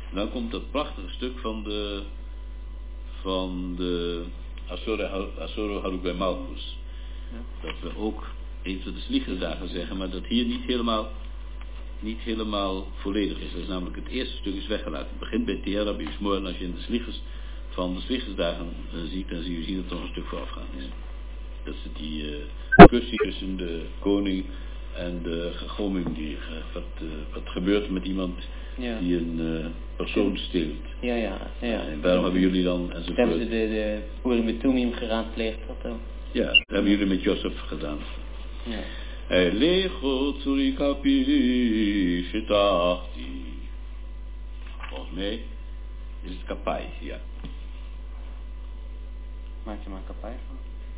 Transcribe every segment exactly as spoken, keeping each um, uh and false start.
Dan komt dat prachtige stuk van de van de Asoro Haruk bij Malchus. Ja. Dat we ook eens de Slichersdagen zeggen, maar dat hier niet helemaal niet helemaal volledig is. Dat is namelijk het eerste stuk is weggelaten. Het begint bij Tera Bishmoor en als je in de Slichers van de Slichersdagen uh, ziet, dan zie je zien dat er nog een stuk voorafgaan is. Dat is die uh, kwestie tussen de koning en de gegoming, die, uh, wat, uh, wat gebeurt met iemand ja. die een uh, persoon steelt. Ja, ja, ja. En waarom hebben jullie dan... enzovoort. Hebben ze de, de Urim Betumim geraadpleegd, dat ook? Ja, dat hebben jullie met Jozef gedaan. Ja. Elecho Tsurikapi Shitachti. Volgens mij is het kapai, ja. Maak je maar kapai van.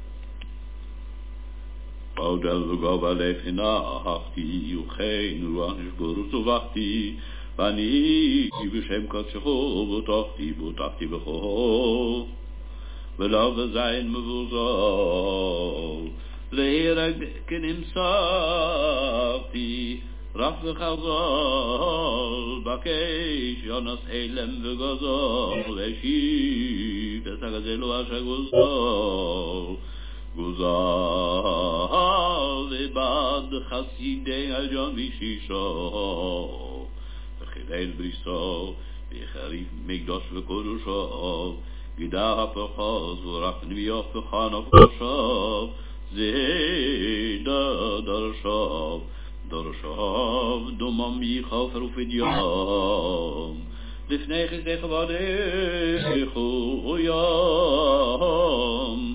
Paudel Gova Lefinachti, Uchein, Ruanish Borusovachti, Vani, Bishem Katscho, Botachti, Botachti Becho. We laten zijn me voor zo. Leherak kenim safti, Rafve Chazal, Bakesh, Jonas Elem Vegazal, Veshiv, Esagazelo Asha Guzal, Guzal, Ebad Chasidei Aljon Vishisho, Vechilel Briso, Vecharif Migdosh Vekodusho, Gida Pechaz, Vorach Niviof Vechanof Koshav, Zeda Darshav, Darshav, Domam Yichav Rufidyam, Lifnei Chizdecha Vadechu Yam,